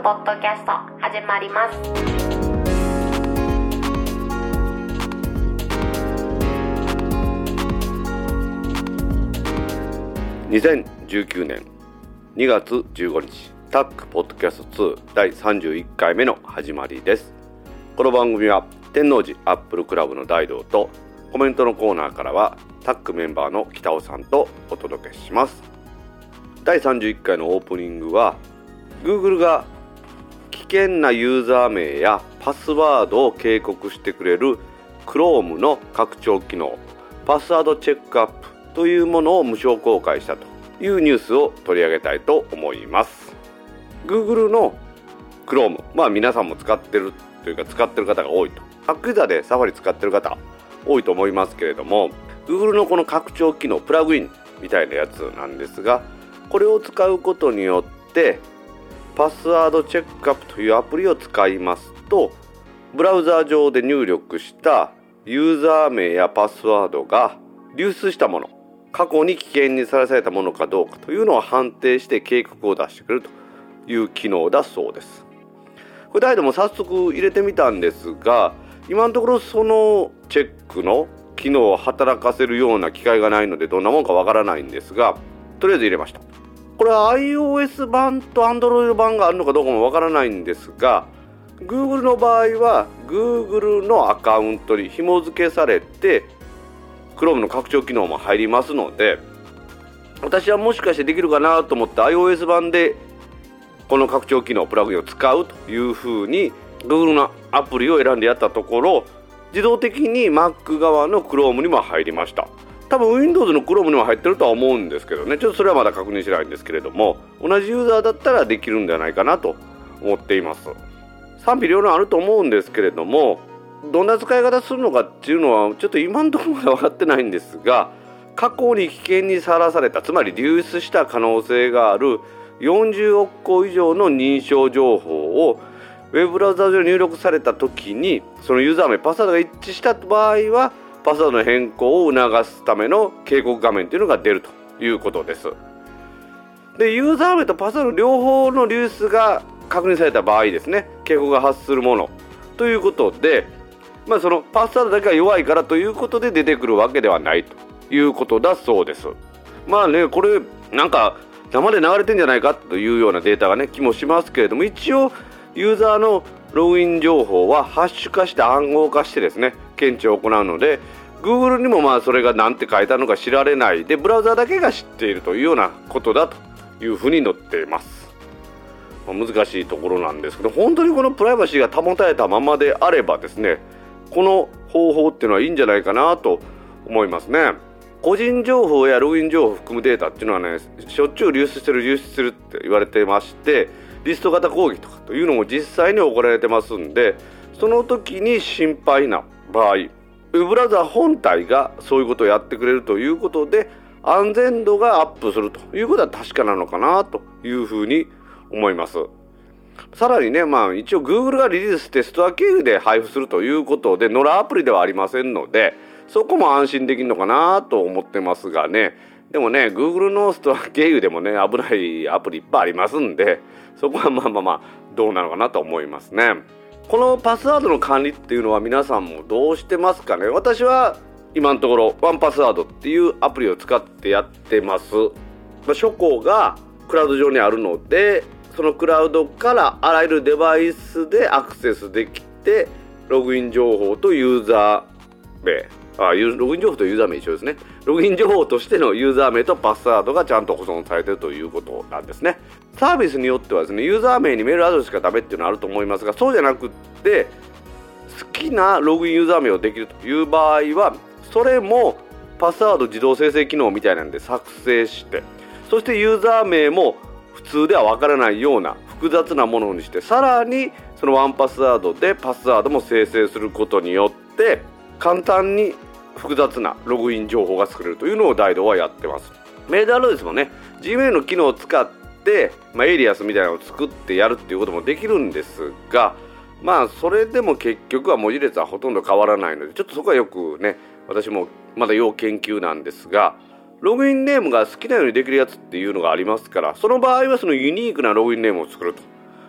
ポッドキャスト始まります。 2019年2月15日タックポッドキャスト2第31回目の始まりです。この番組は天王寺アップルクラブの大道とコメントのコーナーからはタックメンバーの北尾さんとお届けします。第31回のオープニングは Google が危険なユーザー名やパスワードを警告してくれる Chrome の拡張機能パスワードチェックアップというものを無償公開したというニュースを取り上げたいと思います。 Google の Chrome、皆さんも使ってるというか使ってる方が多いと、Macユーザーでサファリ使ってる方多いと思いますけれども、 Google のこの拡張機能プラグインみたいなやつなんですが、これを使うことによってパスワードチェックアップというアプリを使いますと、ブラウザー上で入力したユーザー名やパスワードが流出したもの、過去に危険にさらされたものかどうかというのを判定して警告を出してくれるという機能だそうです。これダイドも早速入れてみたんですが、今のところそのチェックの機能を働かせるような機会がないのでどんなもんかわからないんですが、とりあえず入れました。これは iOS 版と Android 版があるのかどうかもわからないんですが、 Google の場合は Google のアカウントに紐付けされて Chrome の拡張機能も入りますので、私はもしかしてできるかなと思って iOS 版でこの拡張機能プラグインを使うというふうに Google のアプリを選んでやったところ、自動的に Mac 側の Chrome にも入りました。多分 Windows の Chrome にも入ってるとは思うんですけどね、ちょっとそれはまだ確認してないんですけれども、同じユーザーだったらできるんじゃないかなと思っています。賛否両論あると思うんですけれども、どんな使い方するのかっていうのはちょっと今のところまだ分かってないんですが、過去に危険にさらされた、つまり流出した可能性がある40億個以上の認証情報をウェブブラウザ上に入力された時に、そのユーザー名パスワードが一致した場合はパスワードの変更を促すための警告画面というのが出るということです。で、ユーザー名とパスワード両方の流出が確認された場合ですね、警告が発するものということで、そのパスワードだけが弱いからということで出てくるわけではないということだそうです。これなんか生で流れてんじゃないかというようなデータが気もしますけれども、一応ユーザーのログイン情報はハッシュ化して暗号化してですね、検知を行うので Google にもそれが何て書いたのか知られないで、ブラウザだけが知っているというようなことだというふうに載っています。難しいところなんですけど、本当にこのプライバシーが保たれたままであればですね、この方法っていうのはいいんじゃないかなと思いますね。個人情報やログイン情報を含むデータっていうのはしょっちゅう流出してるって言われてまして、リスト型攻撃とかというのも実際に行われてますんで、その時に心配な場合、ウェブブラウザ本体がそういうことをやってくれるということで安全度がアップするということは確かなのかなというふうに思います。さらに一応 Google がリリースしてストア経由で配布するということで、野良アプリではありませんので、そこも安心できるのかなと思ってますがね。でもGoogle のストア経由でも危ないアプリいっぱいありますんで、そこはどうなのかなと思いますね。このパスワードの管理っていうのは皆さんもどうしてますかね。私は今のところワンパスワードっていうアプリを使ってやってます。諸行がクラウド上にあるので、そのクラウドからあらゆるデバイスでアクセスできて、ログイン情報とユーザー名、ログイン情報とユーザー名一緒ですね。ログイン情報としてのユーザー名とパスワードがちゃんと保存されているということなんですね。サービスによってはですね、ユーザー名にメールアドレスがダメっていうのはあると思いますが、そうじゃなくって好きなログインユーザー名をできるという場合は、それもパスワード自動生成機能みたいなんで作成して、そしてユーザー名も普通ではわからないような複雑なものにして、さらにそのワンパスワードでパスワードも生成することによって簡単に複雑なログイン情報が作れるというのをダイドはやってます。メールアドレスもGmail の機能を使ってエイリアスみたいなのを作ってやるっていうこともできるんですが、それでも結局は文字列はほとんど変わらないので、ちょっとそこはよく私もまだ要研究なんですが、ログインネームが好きなようにできるやつっていうのがありますから、その場合はそのユニークなログインネームを作ると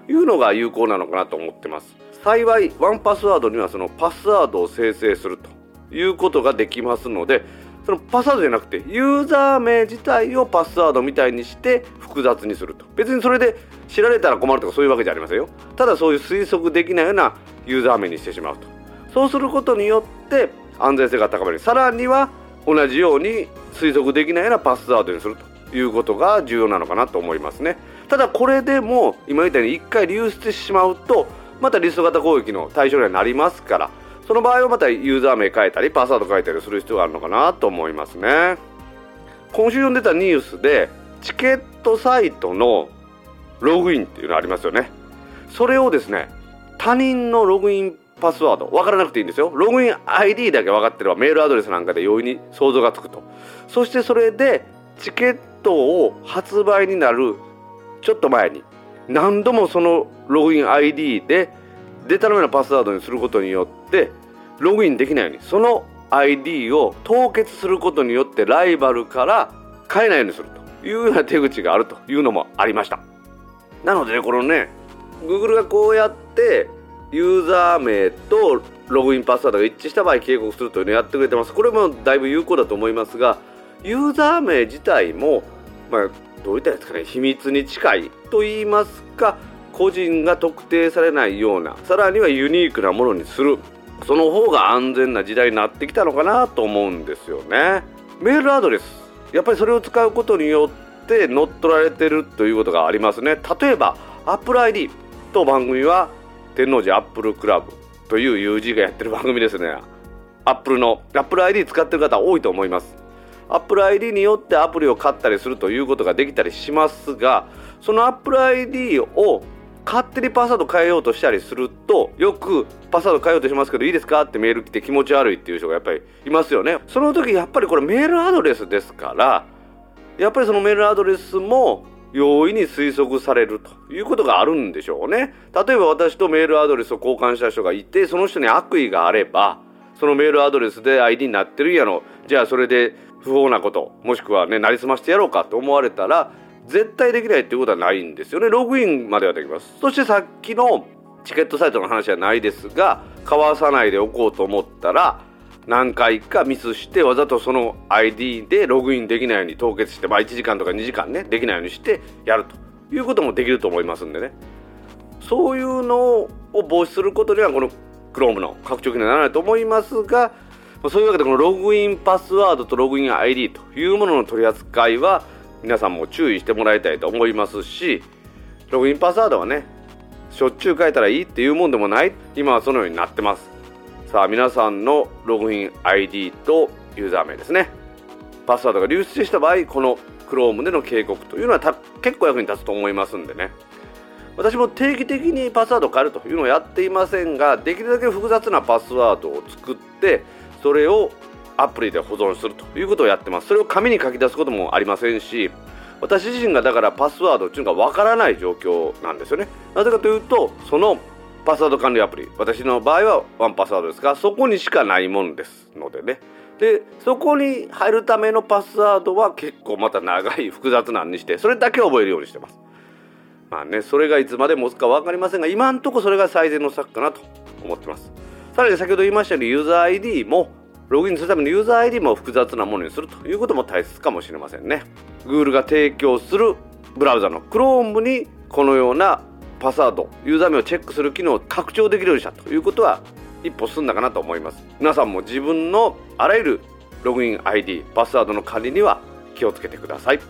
いうのが有効なのかなと思ってます。幸いワンパスワードにはそのパスワードを生成するということができますので、そのパスワードじゃなくてユーザー名自体をパスワードみたいにして複雑にすると。別にそれで知られたら困るとかそういうわけじゃありませんよ。ただそういう推測できないようなユーザー名にしてしまうと。そうすることによって安全性が高まり、さらには同じように推測できないようなパスワードにするということが重要なのかなと思いますね。ただこれでも今言ったように1回流出してしまうとまたリスト型攻撃の対象になりますから、その場合はまたユーザー名変えたりパスワード変えたりする必要があるのかなと思いますね。今週読んでたニュースでチケットサイトのログインっていうのありますよね。それをですね、他人のログインパスワード分からなくていいんですよ。ログイン ID だけ分かってればメールアドレスなんかで容易に想像がつくと。そしてそれでチケットを発売になるちょっと前に何度もそのログイン ID でデタラメなパスワードにすることによってログインできないように、その ID を凍結することによってライバルから買えないようにするというような手口があるというのもありました。なのでね、このね Google がこうやってユーザー名とログインパスワードが一致した場合警告するというのをやってくれてます。これもだいぶ有効だと思いますが、ユーザー名自体もどういったんですかね、秘密に近いと言いますか、個人が特定されないような、さらにはユニークなものにする、その方が安全な時代になってきたのかなと思うんですよね。メールアドレス、やっぱりそれを使うことによって乗っ取られてるということがありますね。例えば Apple ID と番組は天王寺アップルクラブという UG がやってる番組ですね。Apple ID 使ってる方多いと思います。Apple ID によってアプリを買ったりするということができたりしますが、その Apple ID を勝手にパスワード変えようとしたりすると、よくパスワード変えようとしますけどいいですかってメール来て気持ち悪いっていう人がやっぱりいますよね。その時やっぱりこれメールアドレスですから、やっぱりそのメールアドレスも容易に推測されるということがあるんでしょうね。例えば私とメールアドレスを交換した人がいて、その人に悪意があればそのメールアドレスで ID になってるやろ、じゃあそれで不法なこと、もしくはねなりすましてやろうかと思われたら絶対できないっていうことはないんですよね。ログインまではできます。そしてさっきのチケットサイトの話はないですが、かわさないでおこうと思ったら何回かミスしてわざとその ID でログインできないように凍結して、1時間とか2時間ねできないようにしてやるということもできると思いますんでね、そういうのを防止することにはこの Chrome の拡張機にはならないと思いますが、そういうわけでこのログインパスワードとログイン ID というものの取り扱いは皆さんも注意してもらいたいと思いますし、ログインパスワードはねしょっちゅう変えたらいいっていうもんでもない、今はそのようになってます。さあ皆さんのログイン ID とユーザー名ですね、パスワードが流出した場合、この Chrome での警告というのは結構役に立つと思いますんでね。私も定期的にパスワードを変えるというのをやっていませんが、できるだけ複雑なパスワードを作ってそれをアプリで保存するということをやってます。それを紙に書き出すこともありませんし、私自身がだからパスワードというのがわからない状況なんですよね。なぜかというと、そのパスワード管理アプリ、私の場合はワンパスワードですが、そこにしかないものですのでね。でそこに入るためのパスワードは結構また長い複雑なんにして、それだけ覚えるようにしてます。それがいつまで持つか分かりませんが、今んとこそれが最善の策かなと思ってます。さらに先ほど言いましたようにユーザー ID もログインするためのユーザー ID も複雑なものにするということも大切かもしれませんね。 Google が提供するブラウザの Chrome にこのようなパスワード、ユーザー名をチェックする機能を拡張できるようにしたということは一歩進んだかなと思います。皆さんも自分のあらゆるログイン ID、パスワードの管理には気をつけてください。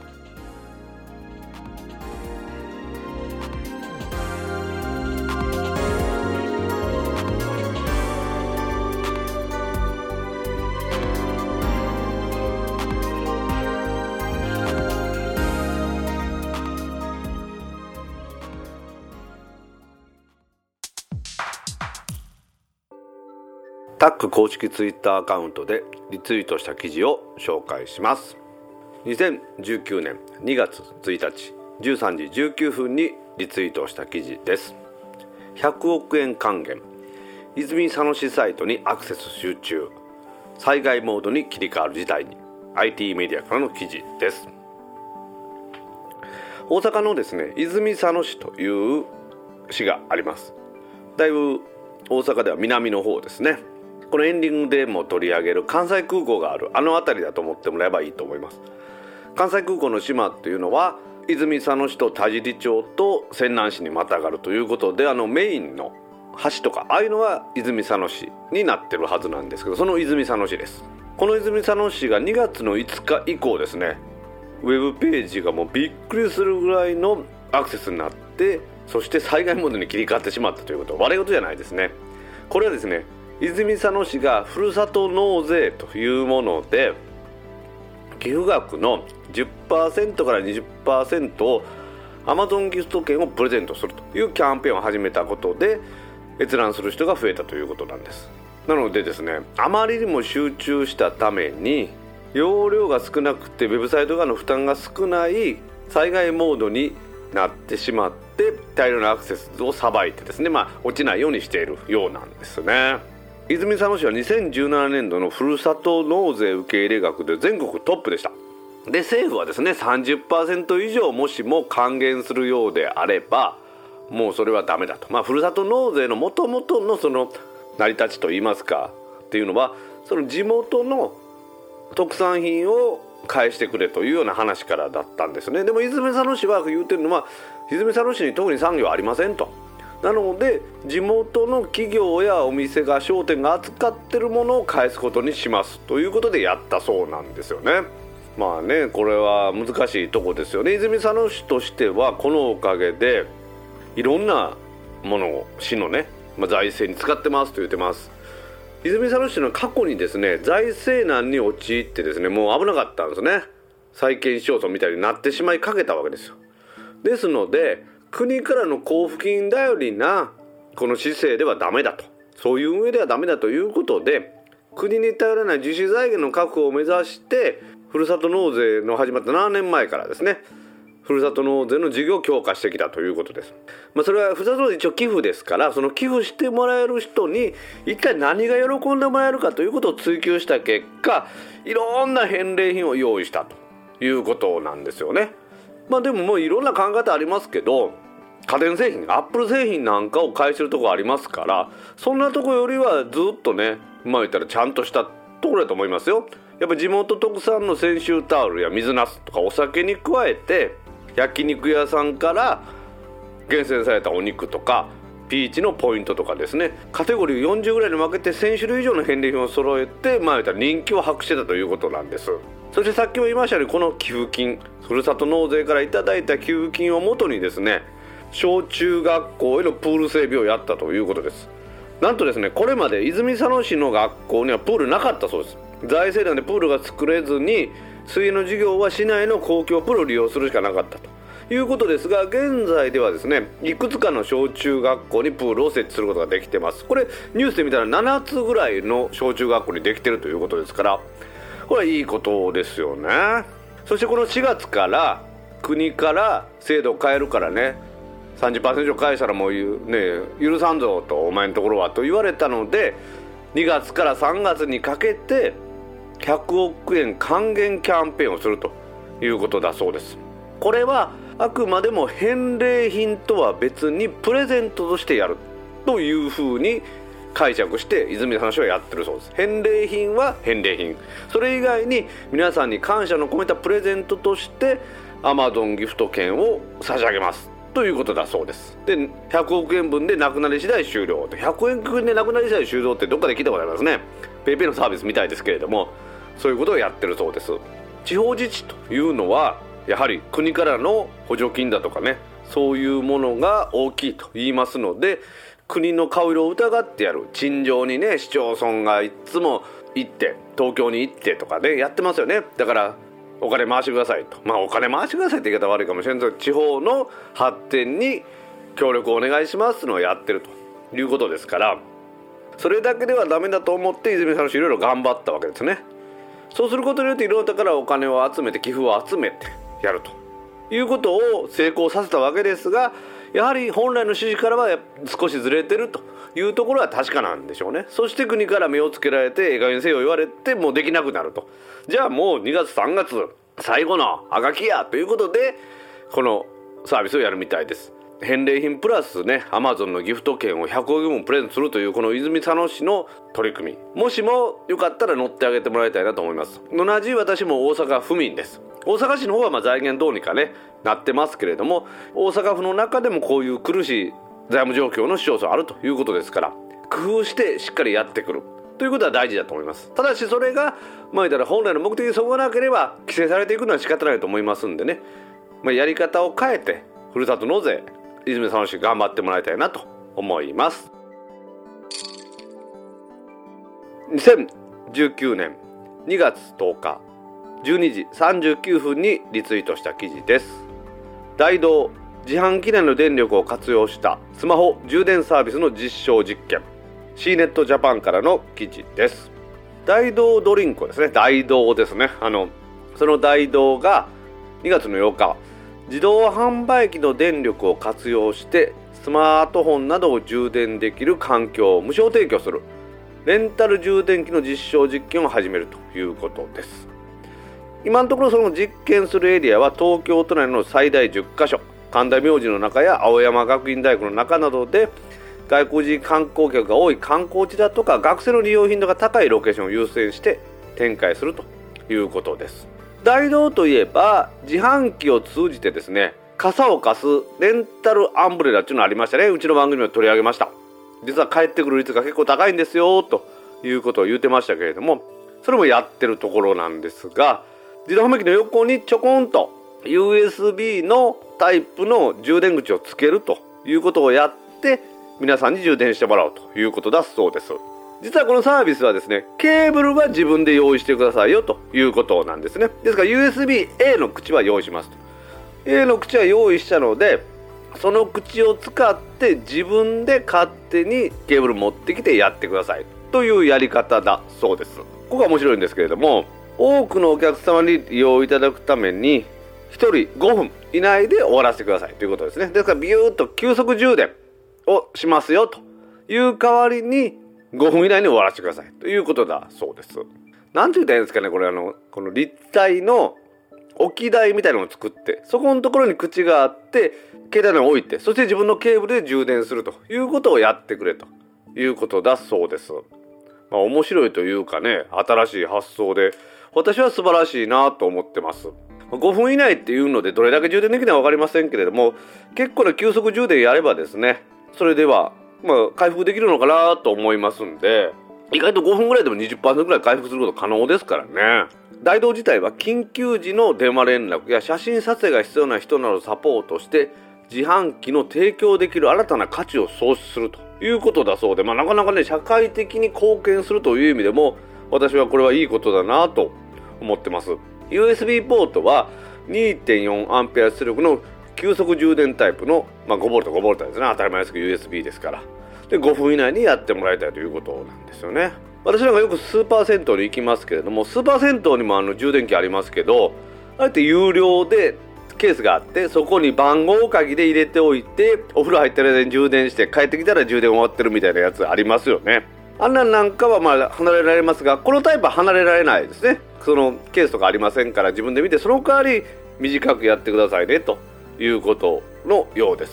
タック公式ツイッターアカウントでリツイートした記事を紹介します。2019年2月1日13時19分にリツイートした記事です。100億円還元、泉佐野市サイトにアクセス集中、災害モードに切り替わる事態に、 IT メディアからの記事です。大阪のですね泉佐野市という市があります。だいぶ大阪では南の方ですね。このエンディングでも取り上げる関西空港があるあの辺りだと思ってもらえばいいと思います。関西空港の島っていうのは泉佐野市と田尻町と泉南市にまたがるということで、メインの橋とかああいうのは泉佐野市になってるはずなんですけど、その泉佐野市です。この泉佐野市が2月の5日以降ですね、ウェブページがもうびっくりするぐらいのアクセスになって、そして災害モードに切り替わってしまったということ、悪いことじゃないですね。これはですね、泉佐野市がふるさと納税というもので寄付額の 10% から 20% を Amazon ギフト券をプレゼントするというキャンペーンを始めたことで閲覧する人が増えたということなんです。なのでですね、あまりにも集中したために容量が少なくてウェブサイト側の負担が少ない災害モードになってしまって大量のアクセスをさばいてですね、落ちないようにしているようなんですね。泉佐野市は2017年度のふるさと納税受け入れ額で全国トップでした。で、政府はですね 30% 以上もしも還元するようであればもうそれはダメだと、ふるさと納税の元々のその成り立ちといいますかっていうのは、その地元の特産品を返してくれというような話からだったんですね。でも泉佐野市は言うてるのは、泉佐野市に特に産業はありませんと。なので地元の企業やお店が商店が扱ってるものを返すことにしますということでやったそうなんですよね。これは難しいとこですよね。泉佐野市としてはこのおかげでいろんなものを市のね、財政に使ってますと言ってます。泉佐野市の過去にですね、財政難に陥ってですね、もう危なかったんですね。債権市町村みたいになってしまいかけたわけですよ。ですので国からの交付金頼りなこの市政ではダメだと、そういう運営ではダメだということで、国に頼らない自主財源の確保を目指してふるさと納税の始まった7年前からですね、ふるさと納税の事業を強化してきたということです。それはふるさと納税一応寄付ですから、その寄付してもらえる人に一体何が喜んでもらえるかということを追求した結果、いろんな返礼品を用意したということなんですよね。でももういろんな考え方ありますけど、家電製品、アップル製品なんかを返してるところありますから、そんなところよりはずっとね、言ったらちゃんとしたところだと思いますよ。やっぱ地元特産の泉州タオルや水なすとかお酒に加えて、焼肉屋さんから厳選されたお肉とかピーチのポイントとかですね、カテゴリー40ぐらいに分けて1000種類以上の返礼品を揃えて、言ったら人気を博してたということなんです。そしてさっきも言いましたように、この寄付金、ふるさと納税からいただいた給付金をもとにですね、小中学校へのプール整備をやったということです。なんとですね、これまで泉佐野市の学校にはプールなかったそうです。財政難でプールが作れずに、水泳の授業は市内の公共プールを利用するしかなかったということですが、現在ではですね、いくつかの小中学校にプールを設置することができてます。これニュースで見たら7つぐらいの小中学校にできてるということですから、これはいいことですよね。そしてこの4月から国から制度を変えるからね、30% 以上返したらもう許さんぞと、お前のところはと言われたので、2月から3月にかけて100億円還元キャンペーンをするということだそうです。これはあくまでも返礼品とは別にプレゼントとしてやるというふうに解釈して泉佐野市はやってるそうです。返礼品は返礼品、それ以外に皆さんに感謝の込めたプレゼントとして Amazon ギフト券を差し上げますということだそうです。で、100億円分でなくなり次第終了。100億円でなくなり次第終了ってどっかで聞いたことありますね。ペイペイのサービスみたいですけれども、そういうことをやってるそうです。地方自治というのはやはり国からの補助金だとかね、そういうものが大きいと言いますので、国の顔色を疑ってやる。陳情にね、市町村がいつも行って、東京に行ってとかね、やってますよね。だからお金回してくださいと、お金回してくださいって言い方悪いかもしれないけど、地方の発展に協力をお願いしますのをやってるということですから、それだけではダメだと思って泉佐野市いろいろ頑張ったわけですね。そうすることによっていろんなところからお金を集めて、寄付を集めてやるということを成功させたわけですが、やはり本来の指示からは少しずれてるというところは確かなんでしょうね。そして国から目をつけられて、ええ加減せよ言われて、もうできなくなると。じゃあもう2月3月最後のあがきやということでこのサービスをやるみたいです。 返礼品プラスね Amazon のギフト券を100億分プレゼントするというこの泉佐野市の取り組み、もしもよかったら乗ってあげてもらいたいなと思います。同じ私も大阪府民です。大阪市の方は財源どうにかねなってますけれども、大阪府の中でもこういう苦しい財務状況の市町村あるということですから、工夫してしっかりやってくるということは大事だと思います。ただしそれが言ったら本来の目的にそぐわなければ規制されていくのは仕方ないと思いますんでね、やり方を変えてふるさと納税泉佐野市頑張ってもらいたいなと思います。2019年2月10日12時39分にリツイートした記事です。大同自販機内の電力を活用したスマホ充電サービスの実証実験、 C ネットジャパンからの記事です。大同ドリンクですね、大同ですね、その大同が2月の8日自動販売機の電力を活用してスマートフォンなどを充電できる環境を無償提供するレンタル充電器の実証実験を始めるということです。今のところその実験するエリアは東京都内の最大10カ所、神田明神の中や青山学院大学の中などで外国人観光客が多い観光地だとか学生の利用頻度が高いロケーションを優先して展開するということです。大同といえば自販機を通じてですね、傘を貸すレンタルアンブレラっていうのがありましたね。うちの番組を取り上げました。実は帰ってくる率が結構高いんですよということを言ってましたけれども、それもやってるところなんですが、自動販売機の横にちょこんと USB のタイプの充電口をつけるということをやって皆さんに充電してもらおうということだそうです。実はこのサービスはですね、ケーブルは自分で用意してくださいよということなんですね。ですから USB-A の口は用意しますと。A の口は用意したので、その口を使って自分で勝手にケーブル持ってきてやってくださいというやり方だそうです。ここが面白いんですけれども、多くのお客様に利用いただくために1人5分以内で終わらせてくださいということですね。ですからビューッと急速充電をしますよという代わりに5分以内に終わらせてくださいということだそうです。なんて言ったらいいんですかね、これこの立体の置き台みたいなのを作って、そこのところに口があって携帯に置いて、そして自分のケーブルで充電するということをやってくれということだそうです。面白いというかね、新しい発想で私は素晴らしいなと思ってます。5分以内っていうのでどれだけ充電できるのか分かりませんけれども、結構な急速充電やればですね、それでは回復できるのかなと思いますんで、意外と5分ぐらいでも 20% ぐらい回復すること可能ですからね。大同自体は緊急時の電話連絡や写真撮影が必要な人などをサポートして自販機の提供できる新たな価値を創出するということだそうで、なかなかね社会的に貢献するという意味でも私はこれはいいことだなと思ってます。 USB ポートは 2.4 アンペア出力の急速充電タイプの、5Vですね。当たり前ですけど USB ですから、で5分以内にやってもらいたいということなんですよね。私なんかよくスーパー銭湯に行きますけれども、スーパー銭湯にも充電器ありますけど、あれって有料でケースがあって、そこに番号鍵で入れておいてお風呂入ってる間に充電して帰ってきたら充電終わってるみたいなやつありますよね。あんなんかは離れられますが、このタイプは離れられないですね。そのケースとかありませんから、自分で見てその代わり短くやってくださいねということのようです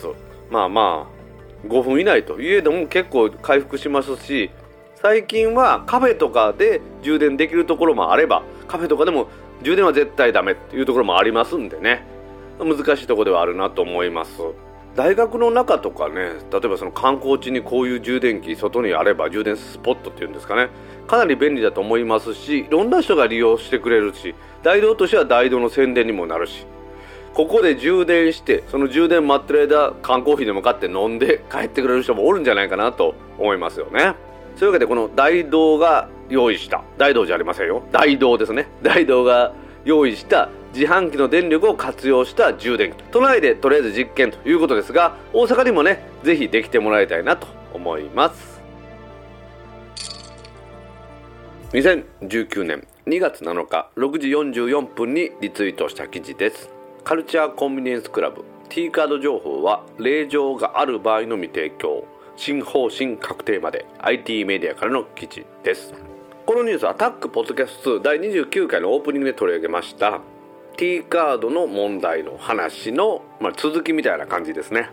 。5分以内といえども結構回復しますし、最近はカフェとかで充電できるところもあれば、カフェとかでも充電は絶対ダメっていうところもありますんでね、難しいところではあるなと思います。大学の中とかね、例えばその観光地にこういう充電器外にあれば、充電スポットっていうんですかね、かなり便利だと思いますし、いろんな人が利用してくれるし、大同としては大同の宣伝にもなるし、ここで充電してその充電待ってる間缶コーヒーでも買って飲んで帰ってくれる人もおるんじゃないかなと思いますよね。そういうわけでこの大同が用意した、大同じゃありませんよ、大同ですね、大同が用意した自販機の電力を活用した充電器、都内でとりあえず実験ということですが、大阪にもねぜひできてもらいたいなと思います。2019年2月7日6時44分にリツイートした記事です。カルチャーコンビニエンスクラブ T カード情報は令状がある場合のみ提供、新方針確定まで IT メディアからの記事です。このニュースはタックポッドキャスト2第29回のオープニングで取り上げました T カードの問題の話の、続きみたいな感じですね。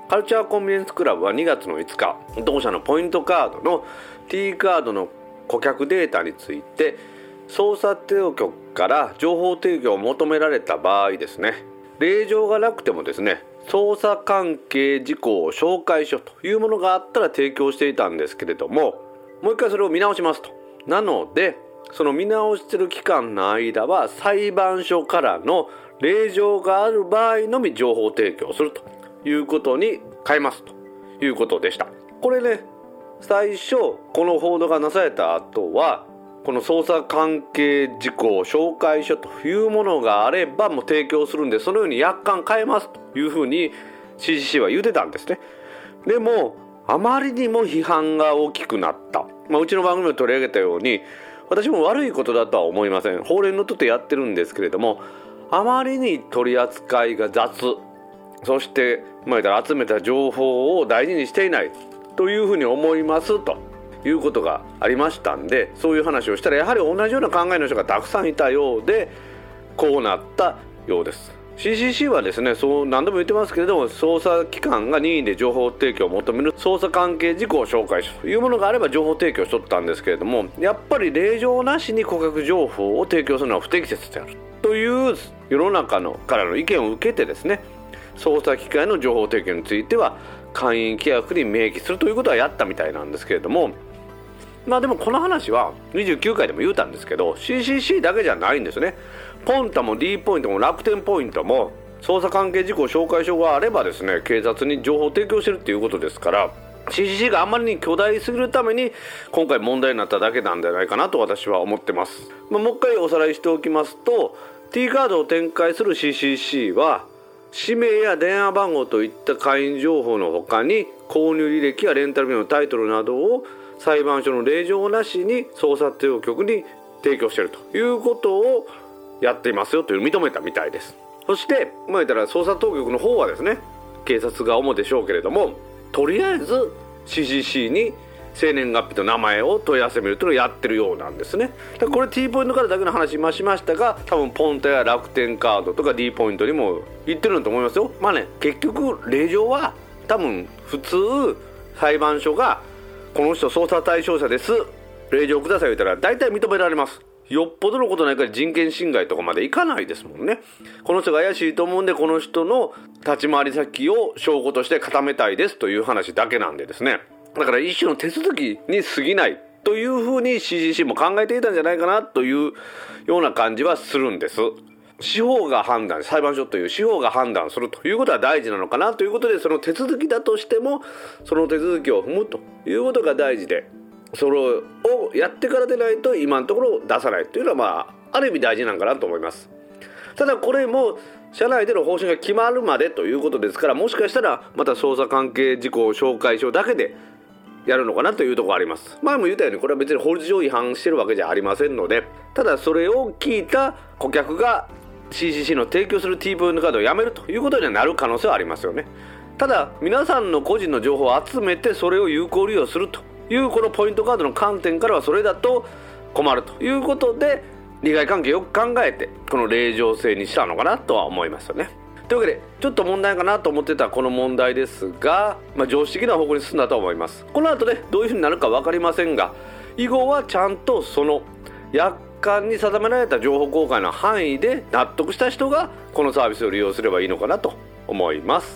カルチャーコンビニエンスクラブは2月の5日、同社のポイントカードの T カードの顧客データについて捜査当局から情報提供を求められた場合ですね、令状がなくてもですね、捜査関係事項紹介書というものがあったら提供していたんですけれども、もう一回それを見直しますと。なのでその見直している期間の間は裁判所からの令状がある場合のみ情報提供するということに変えますということでした。これね、最初この報道がなされた後はこの捜査関係事項紹介書というものがあればもう提供するんで、そのように約款変えますというふうに CCC は言ってたんですね。でもあまりにも批判が大きくなった、うちの番組を取り上げたように私も悪いことだとは思いません。法令にのっとってやってるんですけれども、あまりに取り扱いが雑、そして集めた情報を大事にしていないというふうに思いますということがありましたんで、そういう話をしたらやはり同じような考えの人がたくさんいたようでこうなったようです。 CCC はですね、そう何度も言ってますけれども、捜査機関が任意で情報提供を求める捜査関係事項紹介書というものがあれば情報提供しとったんですけれども、やっぱり令状なしに顧客情報を提供するのは不適切であるという世の中からの意見を受けてですね、捜査機関の情報提供については会員規約に明記するということはやったみたいなんですけれども、でもこの話は29回でも言うたんですけど CCC だけじゃないんですね。ポンタも D ポイントも楽天ポイントも捜査関係事項紹介書があればですね、警察に情報を提供してるっていうことですから、 CCC があまりに巨大すぎるために今回問題になっただけなんじゃないかなと私は思ってます。もう一回おさらいしておきますと、 T カードを展開する CCC は氏名や電話番号といった会員情報の他に購入履歴やレンタル料のタイトルなどを裁判所の令状なしに捜査当局に提供しているということをやっていますよという認めたみたいです。そして言ったら捜査当局の方はですね、警察が主でしょうけれども、とりあえず CCC に生年月日と名前を問い合わせみるというのをやってるようなんですね。だからこれ T ポイントからだけの話今しましたが、多分ポンタや楽天カードとか D ポイントにも言ってるんだと思いますよ。結局令状は多分普通裁判所がこの人捜査対象者です、令状ください言ったら大体認められます。よっぽどのことないから人権侵害とかまでいかないですもんね。この人が怪しいと思うんでこの人の立ち回り先を証拠として固めたいですという話だけなんでですね、だから一種の手続きに過ぎないというふうに CCC も考えていたんじゃないかなというような感じはするんです。司法が判断、裁判所という司法が判断するということは大事なのかなということで、その手続きだとしてもその手続きを踏むということが大事で、それをやってからでないと今のところ出さないというのはある意味大事なのかなと思います。ただこれも社内での方針が決まるまでということですから、もしかしたらまた捜査関係事項紹介書だけでやるのかなというところがあります。前も言ったようにこれは別に法律上違反してるわけじゃありませんので、ただそれを聞いた顧客が CCC の提供する T ポイントカードをやめるということにはなる可能性はありますよね。ただ皆さんの個人の情報を集めてそれを有効利用するというこのポイントカードの観点からはそれだと困るということで、利害関係よく考えてこの令状制にしたのかなとは思いますよね。というわけでちょっと問題かなと思ってたこの問題ですが、常識的な方向に進んだと思います。この後ねどういうふうになるか分かりませんが、以後はちゃんとその約款に定められた情報公開の範囲で納得した人がこのサービスを利用すればいいのかなと思います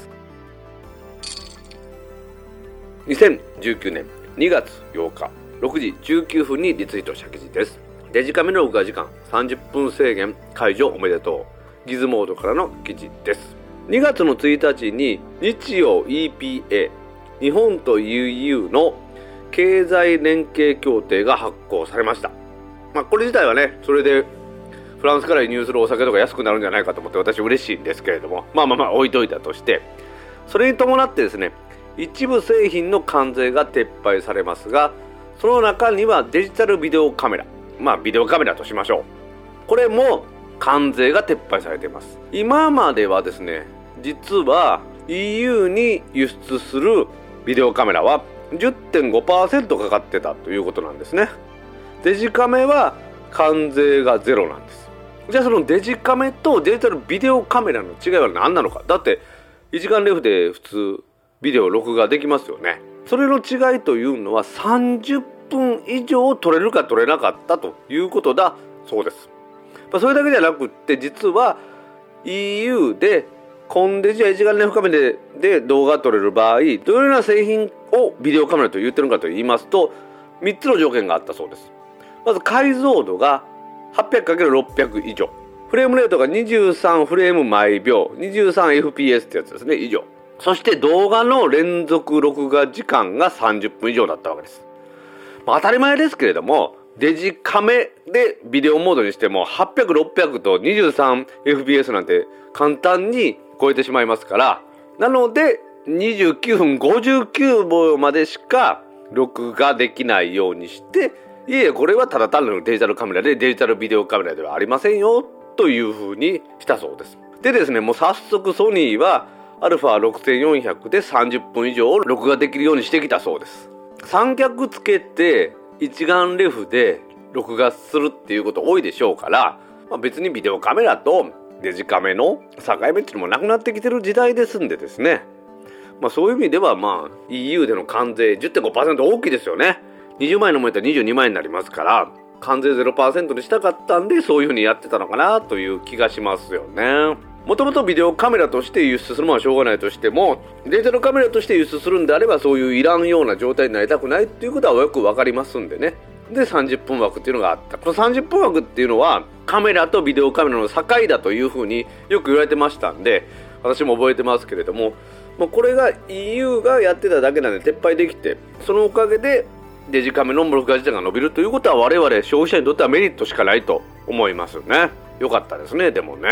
。2019年2月8日6時19分にリツイートした記事です。デジカメの録画時間30分制限解除おめでとう、ギズモードからの記事です。2月の1日に日曜 EPA 日本と EU の経済連携協定が発行されました。これ自体はね、それでフランスから輸入するお酒とか安くなるんじゃないかと思って私嬉しいんですけれども、置いといたとして、それに伴ってですね、一部製品の関税が撤廃されますが、その中にはデジタルビデオカメラ、ビデオカメラとしましょう、これも関税が撤廃されています。今まではですね、実は EU に輸出するビデオカメラは 10.5% かかってたということなんですね。デジカメは関税がゼロなんです。じゃあそのデジカメとデジタルビデオカメラの違いは何なのか。だって一眼レフで普通ビデオ録画できますよね。それの違いというのは30分以上撮れるか撮れなかったということだそうです。それだけじゃなくって実は EU でコンデジや一眼レフカメラで動画撮れる場合、どのような製品をビデオカメラと言ってるのかと言いますと3つの条件があったそうです。まず解像度が 800×600 以上、フレームレートが23フレーム毎秒 23fps ってやつですね、以上。そして動画の連続録画時間が30分以上だったわけです。当たり前ですけれどもデジカメでビデオモードにしても800、600と 23fps なんて簡単に超えてしまいますから、なので29分59秒までしか録画できないようにして、いえこれはただ単なるデジタルカメラでデジタルビデオカメラではありませんよというふうにしたそうです。でですね、もう早速ソニーは α6400 で30分以上を録画できるようにしてきたそうです。三脚つけて一眼レフで録画するっていうこと多いでしょうから、別にビデオカメラとデジカメの境目っていうのもなくなってきてる時代ですんでですね、そういう意味ではEU での関税 10.5% 大きいですよね。20万円のものやったら22万円になりますから、関税 0% にしたかったんでそういう風にやってたのかなという気がしますよね。もともとビデオカメラとして輸出するのはしょうがないとしても、デジタルカメラとして輸出するんであればそういういらんような状態になりたくないっていうことはよくわかりますんでね。で30分枠っていうのがあった。この30分枠っていうのはカメラとビデオカメラの境だというふうによく言われてましたんで、私も覚えてますけれども、これが EU がやってただけなんで撤廃できて、そのおかげでデジカメの録画時間が伸びるということは我々消費者にとってはメリットしかないと思いますね。よかったですね。でもね、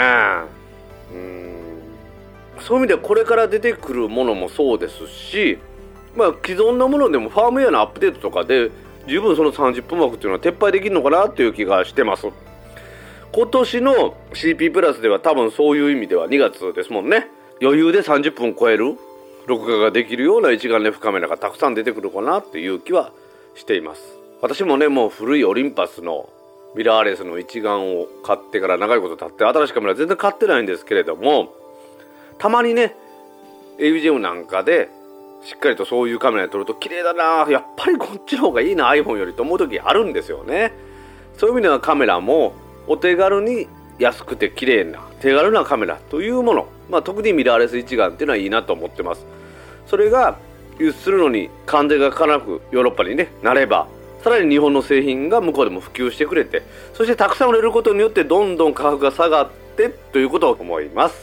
そういう意味ではこれから出てくるものもそうですし、既存のものでもファームウェアのアップデートとかで十分その30分枠っていうのは撤廃できるのかなという気がしてます。今年の CP プラスでは多分そういう意味では2月ですもんね。余裕で30分超える録画ができるような一眼レフカメラがたくさん出てくるかなっていう気はしています。私もね、もう古いオリンパスのミラーレスの一眼を買ってから長いこと経って、新しいカメラ全然買ってないんですけれども、たまにね AVGM なんかでしっかりとそういうカメラで撮ると綺麗だな、やっぱりこっちの方がいいな iPhone よりと思う時あるんですよね。そういう意味ではカメラもお手軽に安くて綺麗な手軽なカメラというもの、特にミラーレス一眼っていうのはいいなと思ってます。それが輸出するのに関税がかからなくヨーロッパにねなれば、さらに日本の製品が向こうでも普及してくれて、そしてたくさん売れることによってどんどん価格が下がってということを思います。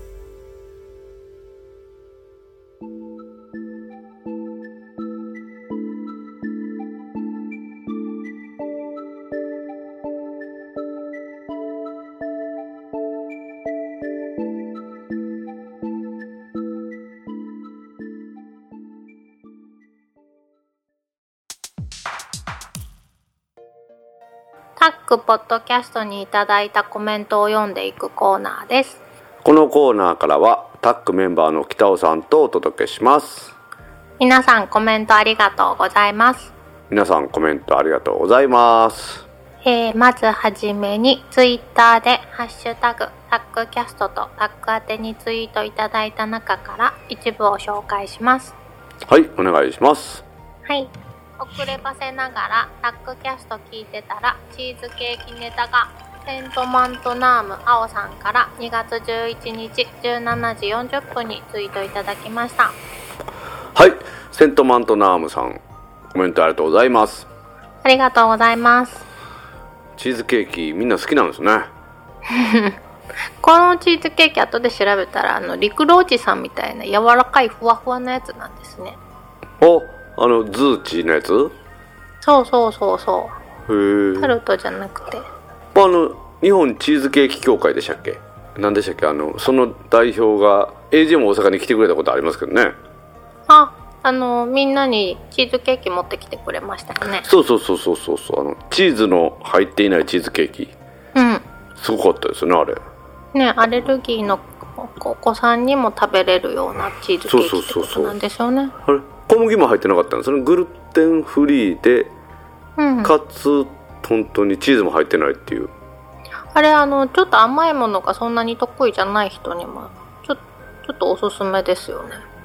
タックポッドキャストにいただいたコメントを読んでいくコーナーです。 このコーナーからはタックメンバーの北尾さんとお届けします。 皆さんコメントありがとうございます。 皆さんコメントありがとうございます。 まずはじめにツイッターでハッシュタグタックキャストとタック宛てにツイートいただいた中から一部を紹介します。 はい、お願いします。 はい、遅ればせながらタックキャスト聞いてたらチーズケーキネタがセントマントナームあおさんから2月11日17時40分にツイートいただきました。 はい、セントマントナームさんコメントありがとうございます。 ありがとうございます。 チーズケーキみんな好きなんですねこのチーズケーキ後で調べたらリクローチさんみたいな柔らかいふわふわのやつなんですね。 ズーチーのやつ？ そうそうそうそう。 へえ。 タルトじゃなくて。 日本チーズケーキ協会でしたっけ？何でしたっけ？その代表が AJ も大阪に来てくれたことありますけどね。 みんなにチーズケーキ持ってきてくれましたよね。 そうチーズの入っていないチーズケーキ。 うん。 すごかったですねあれ。 ね、アレルギーのお子さんにも食べれるようなチーズケーキってことなんでしょうね。 あれ小麦も入ってなかったんです。それグルテンフリーで、かつ本当にチーズも入ってないっていう。 あれちょっと甘いものがそんなに得意じゃない人にもちょっとおすすめですよね。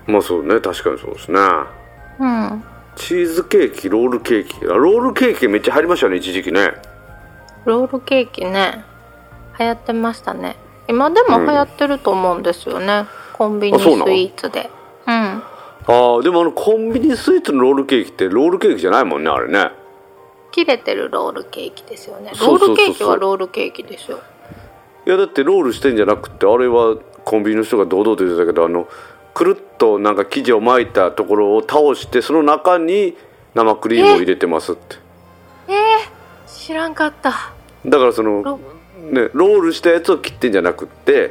まあそうね、確かにそうですね。 うん。 チーズケーキ、ロールケーキ、ロールケーキめっちゃ入りましたね、一時期ね。 ロールケーキね、流行ってましたね。今でも流行ってると思うんですよね、コンビニスイーツで。うん。 でもコンビニスイーツのロールケーキってロールケーキじゃないもんね、あれね。 切れてるロールケーキですよね。ロールケーキはロールケーキですよ。 いやだってロールしてんじゃなくて、あれはコンビニの人が堂々と言ってたけど、くるっとなんか生地を巻いたところを倒して、その中に生クリームを入れてますって。 知らんかった。 だからそのね、ロールしたやつを切ってんじゃなくって、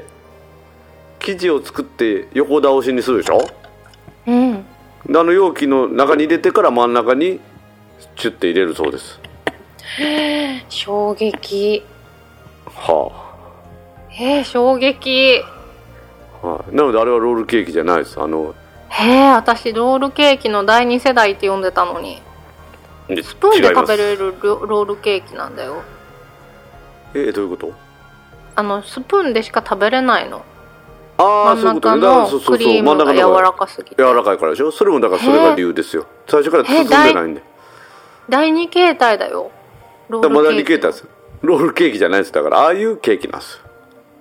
生地を作って横倒しにするでしょ。 うん。 容器の中に入れてから真ん中にチュッて入れるそうです。 衝撃。 はあ。衝撃。 なのであれはロールケーキじゃないです。 私ロールケーキの第2世代って呼んでたのに、スプーンで食べれるロールケーキなんだよ。 どういうこと？ スプーンでしか食べれないの。 そういうことね。 真ん中のクリームが柔らかすぎて。 柔らかいからでしょ。それもだからそれが理由ですよ。最初から包んでないんで。 第2形態だよ。ロールケーキ。 まだ2形態です。ロールケーキじゃないです。だからああいうケーキなんです。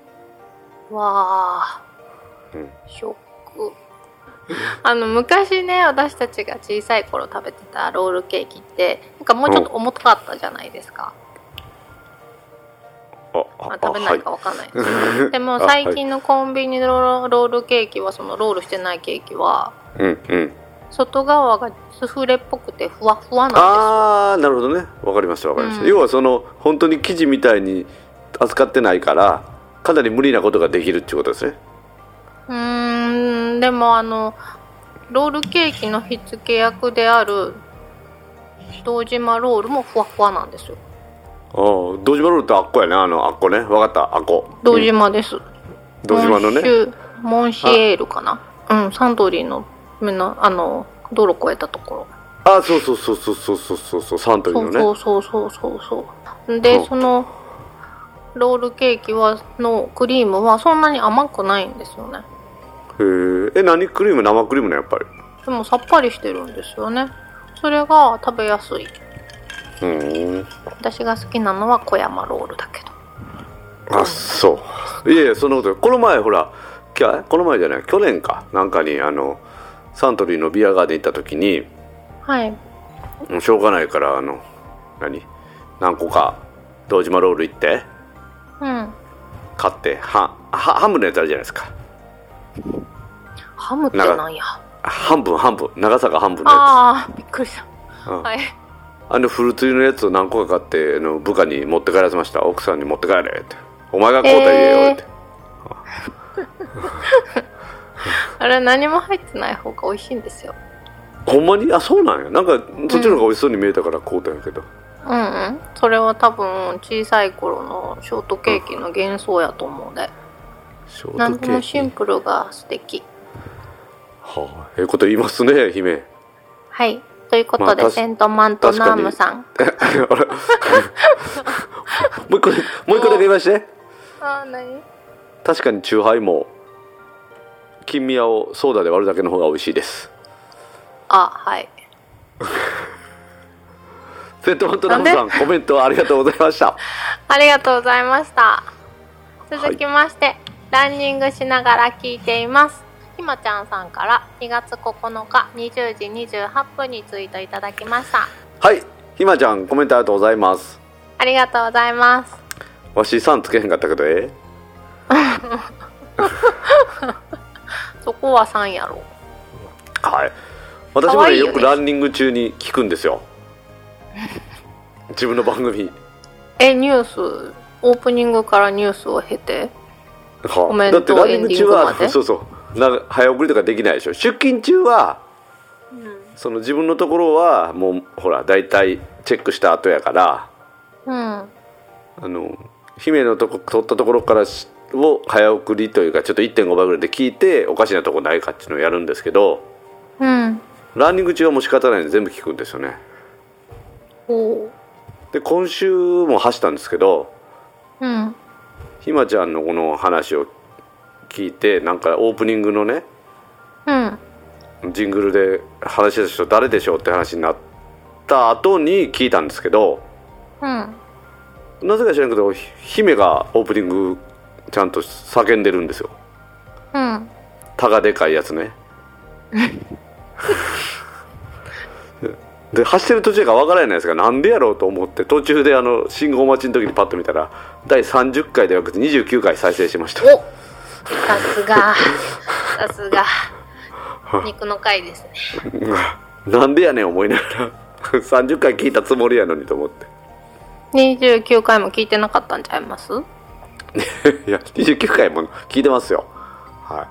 わあ、ショック。昔ね、私たちが小さい頃食べてたロールケーキってなんかもうちょっと重かったじゃないですか。食べないか分かんないです、はい、でも最近のコンビニのロールケーキは、そのロールしてないケーキは、外側がスフレっぽくてふわふわなんですよ。 なるほどね、分かりました分かりました、要は本当に生地みたいに扱ってないからかなり無理なことができるっていうことですね。 でもロールケーキの火付け役である堂島ロールもふわふわなんですよ。 堂島ロールってあっこやね。あっこね、分かった、あっこ堂島です、 堂島のね、 モンシエールかな。サントリーの道路越えたところ。 そうサントリーのね。 そうで、そのロールケーキのクリームはそんなに甘くないんですよね。 何クリーム？生クリームね、やっぱり。 でもさっぱりしてるんですよね。それが食べやすい。私が好きなのは小山ロールだけど。 そう。いやそんなこと。この前ほら、この前じゃない、去年かなんかにサントリーのビアガーデン行った時に、しょうがないから何個か堂島ロール行って、買ってハムのやつあるじゃないですか。 ハムってなんや。 半分長さが半分のやつ。びっくりした。はい。 フルツリのやつを何個か買って部下に持って帰らせました。奥さんに持って帰れって、お前が買うたら言えよって。 あれ何も入ってない方が美味しいんですよ。 ほんまに？そうなんや。なんかそっちの方が美味しそうに見えたから買うたんやけど。 それは多分小さい頃のショートケーキの幻想やと思うで。なんでもシンプルが素敵。 こと言いますね、姫。 はい。ということで、セントマントナームさん。 もう一個だけ言いまして。 何？ 確かにチューハイも金宮をソーダで割るだけの方が美味しいです。 はい。 セントマントナームさん、コメントありがとうございました。 ありがとうございました。続きまして、ランニングしながら聞いています。ひまちゃんさんから2月9日20時28分にツイートいただきました。 はい、ひまちゃんコメントありがとうございます。 ありがとうございます。 わしさんつけへんかったけどそこは3やろ。 はい、私もね、よくランニング中に聞くんですよ自分の番組。ニュース、オープニングからニュースを経て、コメントだってランニング中は早送りとかできないでしょ。出勤中は、その自分のところはもうほらだいたいチェックした後やから、姫のとこ取ったところからを早送りというか、ちょっと 1.5 倍ぐらいで聞いて、おかしなとこないかっていうのをやるんですけど、ランニング中はもう仕方ないんで全部聞くんですよね。で今週も走ったんですけど、ひまちゃんのこの話を聞いて、なんかオープニングのね、 ジングルで話した人誰でしょうって話になった後に聞いたんですけど、 うんなぜか知らんけど姫がオープニングちゃんと叫んでるんですよ。 うん。 タがでかいやつねで走ってる途中が分からないですがなんでやろうと思って途中で信号待ちの時にパッと見たら第30回ではなくて29回再生しました。 お、さすがさすが肉の回ですねなんでやねん思いながら30回聞いたつもりやのにと思って 29回も聞いてなかったんちゃいます？ いや29回も聞いてますよ。はい、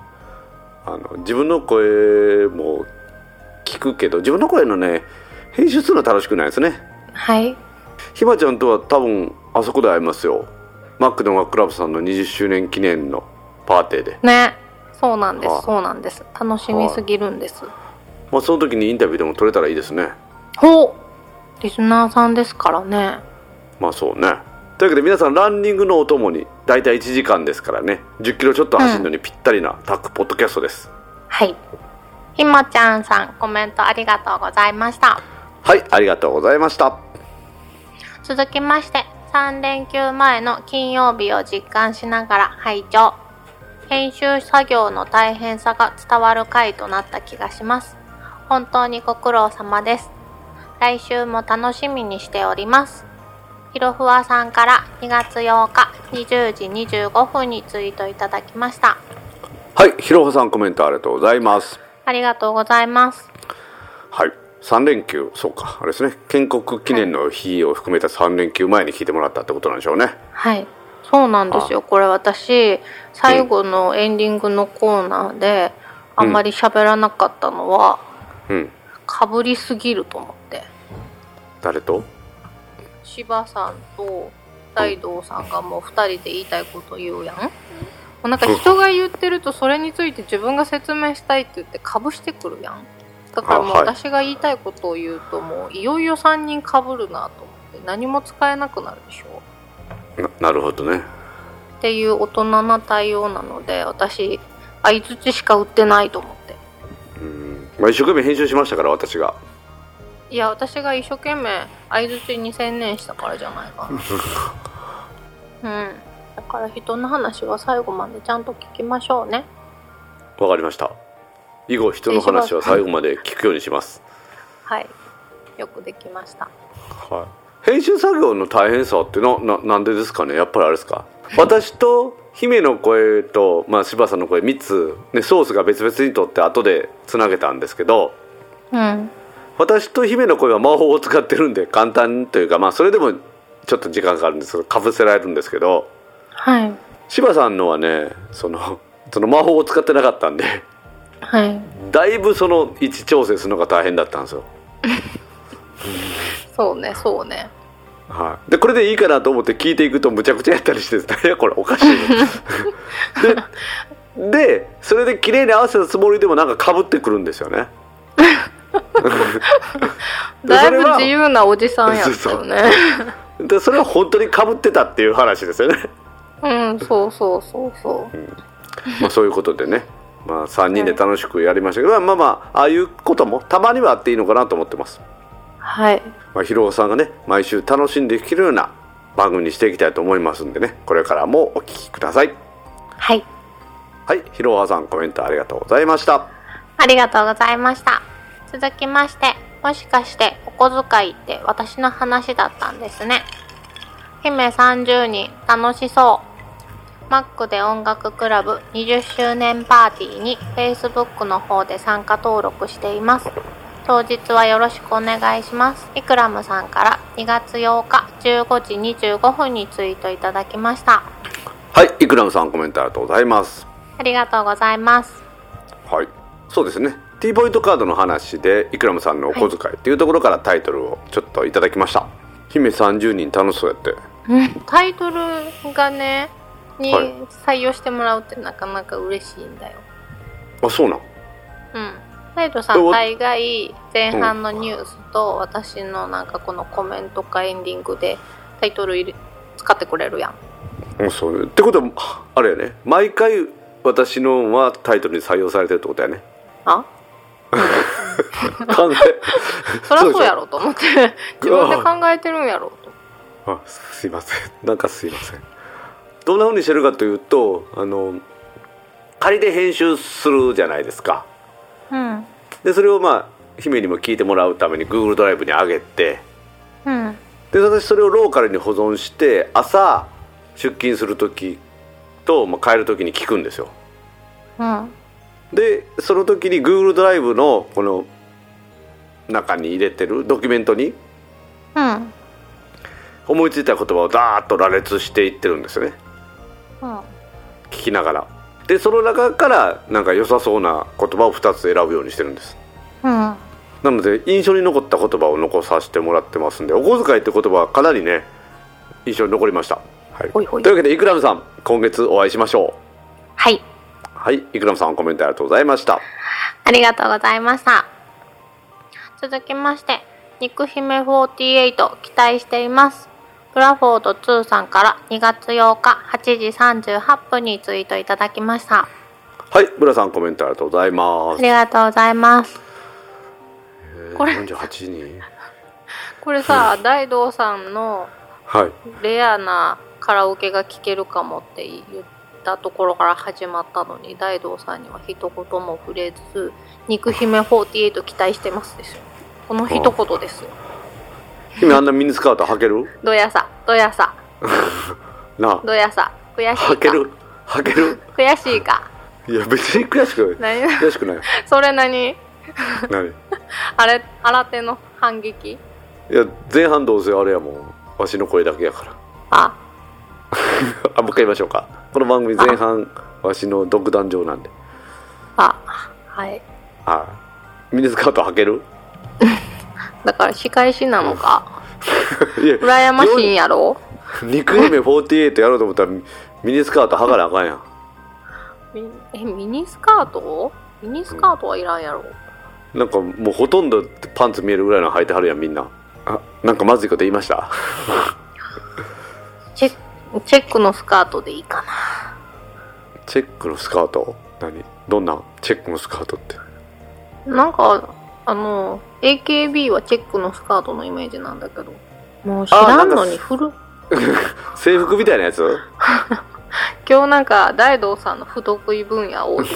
自分の声も聞くけど自分の声のね編集するの楽しくないですね。 はい。 ひまちゃんとは多分あそこで会いますよ。マックの音楽クラブさんの20周年記念のパーティーでね。そうなんです、そうなんです。楽しみすぎるんです。 まあ、その時にインタビューでも撮れたらいいですね。 ほう、リスナーさんですからね。 まあそうね。というわけで皆さんランニングのお供にだいたい1時間ですからね10キロちょっと走るのにぴったりなタックポッドキャストです。 はい。ひまちゃんさんコメントありがとうございました。 はい、ありがとうございました。 続きまして3連休前の金曜日を実感しながら拝聴。編集作業の大変さが伝わる回となった気がします。本当にご苦労様です。来週も楽しみにしております。ひろふわさんから2月8日20時25分にツイートいただきました。 はい、ひろはさんコメントありがとうございます。 ありがとうございます。 はい、3連休、そうか、あれですね、建国記念の日を含めた3連休前に聞いてもらったってことなんでしょうね。 はい、そうなんですよ。これ私最後のエンディングのコーナーであんまり喋らなかったのは、かぶりすぎると思って。 誰と？ 柴さんと大道さんがもう2人で言いたいこと言うやん。もうなんか人が言ってるとそれについて自分が説明したいって言ってかぶしてくるやん。だからもう私が言いたいことを言うともういよいよ3人かぶるなと思って何も使えなくなるでしょ。 なるほどね。 っていう大人な対応なので私相づちしか打ってないと思って。 まあ、一生懸命編集しましたから私が。 いや私が一生懸命相づちに専念したからじゃないかなだから人の話は最後までちゃんと聞きましょうね。 わかりました。以後人の話は最後まで聞くようにします。 はい、よくできました。 はい、編集作業の大変さってなんでですかね。やっぱりあれですか、私と姫の声と、柴さんの声3つ、ね、ソースが別々にとって後でつなげたんですけど、私と姫の声は魔法を使ってるんで簡単というか、それでもちょっと時間かかるんですけどかぶせられるんですけど、 はい、 柴さんのはねその魔法を使ってなかったんで、 はい、 だいぶその位置調整するのが大変だったんですよそうねそうね。 はい、でこれでいいかなと思って聞いていくとむちゃくちゃやったりしていやこれおかしいでそれで綺麗に合わせたつもりでもなんか被ってくるんですよねだいぶ自由なおじさんやったよねでそれは本当に被ってたっていう話ですよねそうそうそうそう、 そういうことでね、3人で楽しくやりましたけど、ああいうこともたまにはあっていいのかなと思ってます。 はい、 ひろおさんがね毎週楽しんでいけるような番組にしていきたいと思いますんでね、これからもお聞きください。 はいはい、ひろおさんコメントありがとうございました。 ありがとうございました。続きまして、もしかしてお小遣いって私の話だったんですね。姫30人楽しそう。マックで音楽クラブ20周年パーティーに Facebook の方で参加登録しています。当日はよろしくお願いします。イクラムさんから2月8日15時25分にツイートいただきました。 はい、イクラムさんコメントありがとうございます。 ありがとうございます。 はい、そうですね、T ポイントカードの話でイクラムさんのお小遣いっていうところからタイトルをちょっといただきました。姫30人楽しそうやって、 タイトルがねに採用してもらうってなかなか嬉しいんだよ。 あ、そうなん。 タイトさん大概前半のニュースと私のなんかこのコメントかエンディングでタイトル使ってくれるやん。 そうってことはあれやね、毎回私のはタイトルに採用されてるってことやね。 考えそりゃそうやろと思って自分で考えてるんやろと。 すいません、なんかすいません。どんな風にしてるかというと、仮で編集するじゃないですか。 うん。 でそれを姫にも聞いてもらうために Google ドライブに上げて、 うん。 で私それをローカルに保存して朝出勤する時と、帰る時に聞くんですよ。 うん。 でその時に Google ドライブのこの中に入れてるドキュメントにうん。 思いついた言葉をダーッと羅列していってるんですよね、 うん。 聞きながら。でその中からなんか良さそうな言葉を2つ選ぶようにしてるんです。 うん。 なので印象に残った言葉を残させてもらってますんで、お小遣いって言葉はかなりね印象に残りました、はい、 ほいほい。 というわけでイクラムさん、今月お会いしましょう。 はい。 はい、イクラムさんコメントありがとうございました。 ありがとうございました。続きまして、肉姫48期待しています。ブラフォード2さんから2月8日8時38分にツイートいただきました。 はい、ブラさんコメントありがとうございます。 ありがとうございます。これ 48人これさ、大道さんのレアなカラオケが聴けるかもって言ったところから始まったのに、大道さんには一言も触れず、肉姫48期待してますですよ。この一言ですよ。 姫あんなミニスカート履ける？ どやさなあ、 どやさ悔しいか？ 履ける？ 悔しいか？ いや別に悔しくない悔しくないそれ何何あれ新手の反撃？ いや前半どうせあれやもん、わしの声だけやからもう一回言いましょうか。この番組前半わしの独壇場なんで。 はいミニスカート履ける？ だから仕返しなのかいや羨ましいんやろ。 肉姫48やろうと思ったらミニスカート履かなあかんやん。 ミニスカート？ミニスカートはいらんやろ。 なんかもうほとんどパンツ見えるぐらいの履いてはるやんみんな。なんかまずいこと言いましたチェックのスカートでいいかな。 チェックのスカート？どんなチェックのスカートって？ なんかAKB はチェックのスカートのイメージなんだけど、もう知らんのに制服みたいなやつ今日なんか大道さんの不得意分野多い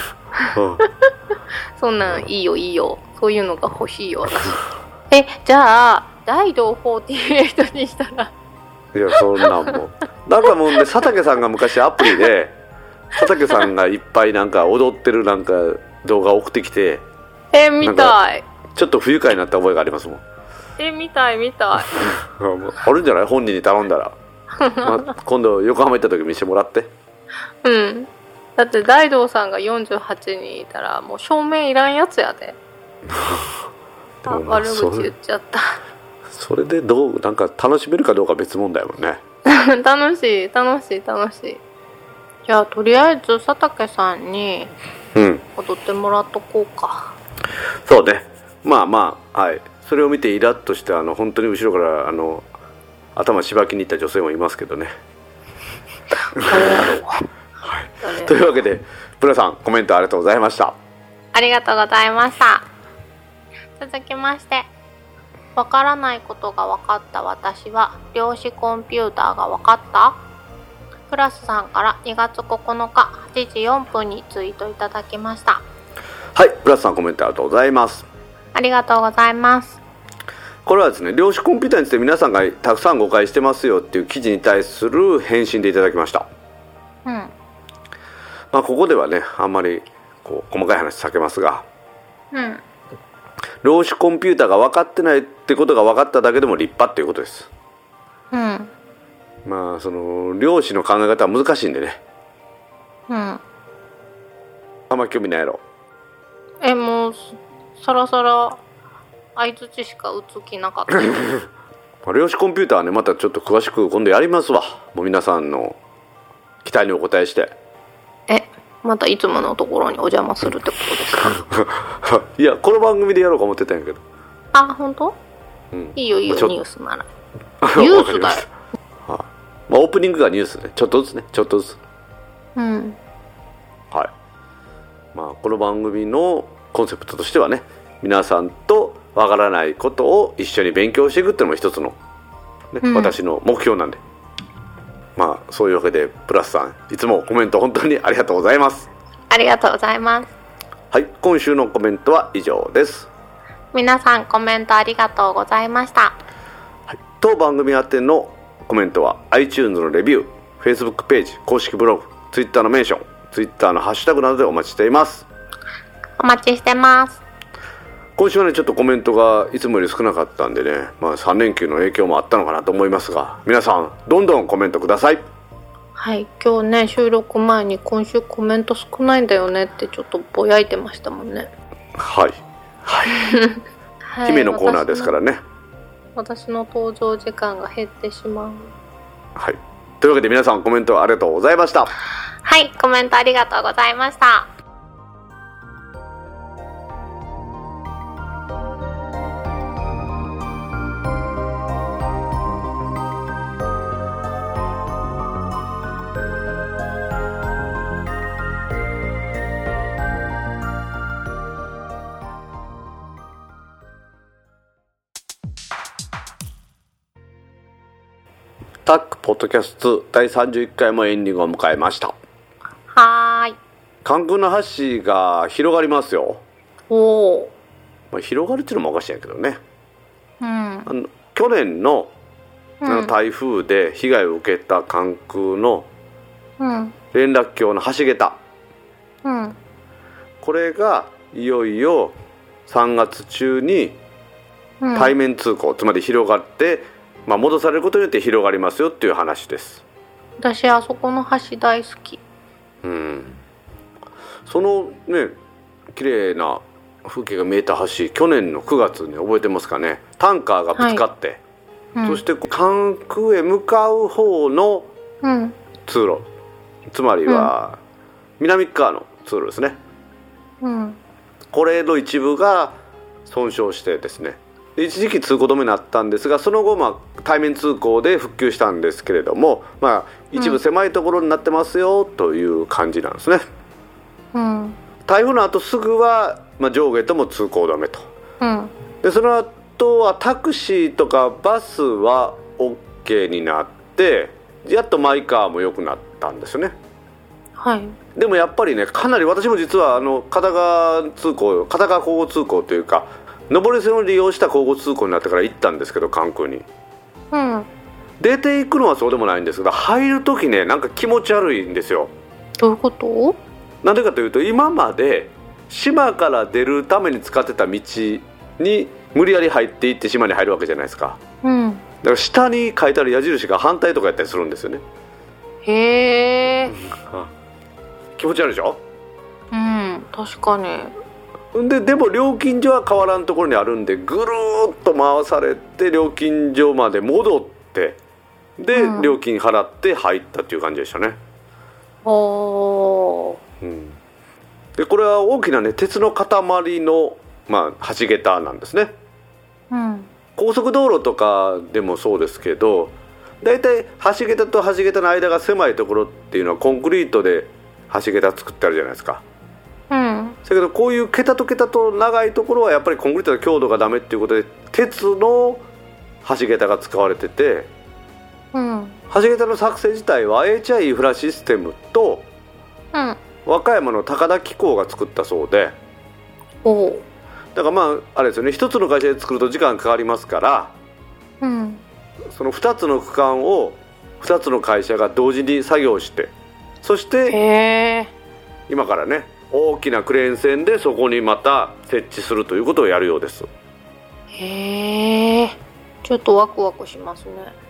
そんなんいいよそういうのが欲しいよ私。じゃあ大道48にしたらいやそんなんもなんかもうね、佐竹さんが昔アプリで佐竹さんがいっぱいなんか踊ってるなんか動画を送ってきて、 見たい。 ちょっと不愉快になった覚えがありますもん。 見たいあるんじゃない？本人に頼んだら今度横浜行った時見せてもらって。 だって大道さんが48人いたらもう照明いらんやつやで悪口言っちゃった。 それでなんか楽しめるかどうか別問題もんね楽しい。じゃあとりあえず佐竹さんに踊ってもらっとこうか。 そうね、はい。それを見てイラッとして本当に後ろから頭しばきに行った女性もいますけどねというわけでブラさんコメントありがとうございました。 ありがとうございました。続きまして、わからないことが分かった私は量子コンピューターが分かった？プラスさんから2月9日8時4分にツイートいただきました。 はい、プラスさんコメントありがとうございます。 ありがとうございます。 これはですね、量子コンピューターについて皆さんがたくさん誤解してますよっていう記事に対する返信でいただきました。ここではねあんまり細かい話避けますが、量子コンピューターが分かってないってことが分かっただけでも立派っていうことです。その量子の考え方は難しいんでね。あんまり興味ないやろ。 もうさらさら相づちしか打つ気なかった量子コンピューターはねまたちょっと詳しく今度やりますわ。もう皆さんの期待にお答えして。 またいつものところにお邪魔するってことですかいやこの番組でやろうか思ってたんやけど。 本当？いいよニュースならニュースだよオープニングがニュースね、ちょっとずつはい。この番組のコンセプトとしてはね、皆さんとわからないことを一緒に勉強していくっていうのも一つの、ね、私の目標なんで、まあそういうわけでプラスさん、いつもコメント本当にありがとうございます。 ありがとうございます。 はい、今週のコメントは以上です。 皆さんコメントありがとうございました。 はい、当番組宛てのコメントは iTunes のレビュー、Facebook ページ、公式ブログ、Twitter のメンション、Twitter のハッシュタグなどでお待ちしています。 お待ちしてます。 今週はね、ちょっとコメントがいつもより少なかったんでね、3連休の影響もあったのかなと思いますが、皆さんどんどんコメントください。 はい、今日ね、収録前に今週コメント少ないんだよねってちょっとぼやいてましたもんね。はいはい、 姫のコーナーですからね。 私の登場時間が減ってしまう。 はい、というわけで皆さんコメントありがとうございました。 はい、コメントありがとうございました。 タックポッドキャスト第31回もエンディングを迎えました。 はーい。 関空の橋が広がりますよ。 おー、広がるっていうのもおかしいんやけどね、 去年の台風で被害を受けた関空の連絡橋の橋桁、これがいよいよ3月中に対面通行、つまり広がって、戻されることによって広がりますよっていう話です。 私あそこの橋大好き。 そのね、綺麗な風景が見えた橋、去年の9月に覚えてますかね。タンカーがぶつかって、そして関空へ向かう方の通路、つまりは南側の通路ですね、これの一部が損傷してですね、一時期通行止めになったんですが、その後対面通行で復旧したんですけれども、一部狭いところになってますよという感じなんですね。台風の後すぐは、上下とも通行止めと、でその後はタクシーとかバスは OK になって、やっとマイカーも良くなったんですよね。でもやっぱりね、かなり私も実は片側交互通行というか、上り線を利用した交互通行になってから行ったんですけど、関空に、出ていくのはそうでもないんですが、入るときね、なんか気持ち悪いんですよ。 どういうこと？ なんでかというと、今まで島から出るために使ってた道に無理やり入っていって島に入るわけじゃないですか。だから下に書いてある矢印が反対とかやったりするんですよね。 へー気持ち悪いでしょ。 確かに。 でも料金所は変わらんところにあるんで、ぐるーっと回されて料金所まで戻って、で、料金払って入ったっていう感じでしたね。でこれは大きなね、鉄の塊の、橋桁なんですね。高速道路とかでもそうですけど、だいたい橋桁と橋桁の間が狭いところっていうのはコンクリートで橋桁作ってあるじゃないですか。だけどこういう桁と桁と長いところはやっぱりコンクリートの強度がダメっていうことで、鉄の橋桁が使われてて、橋桁の作成自体は HI インフラシステムと、和歌山の高田機構が作ったそうで、だからあれですよね、一つの会社で作ると時間かかりますから、その2つの区間を2つの会社が同時に作業して、そして今からね、大きなクレーン船でそこにまた設置するということをやるようです。 ちょっとワクワクしますね。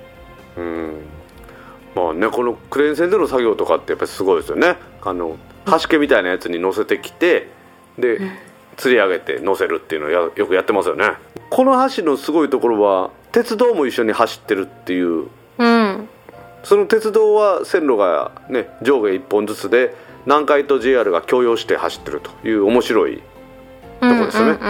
このクレーン船での作業とかってやっぱりすごいですよね。橋毛みたいなやつに乗せてきて、で吊り上げて乗せるっていうのをよくやってますよね。この橋のすごいところは、鉄道も一緒に走ってるっていう、その鉄道は線路がね、上下1本ずつで南海と JR が共用して走ってるという面白いところですよね。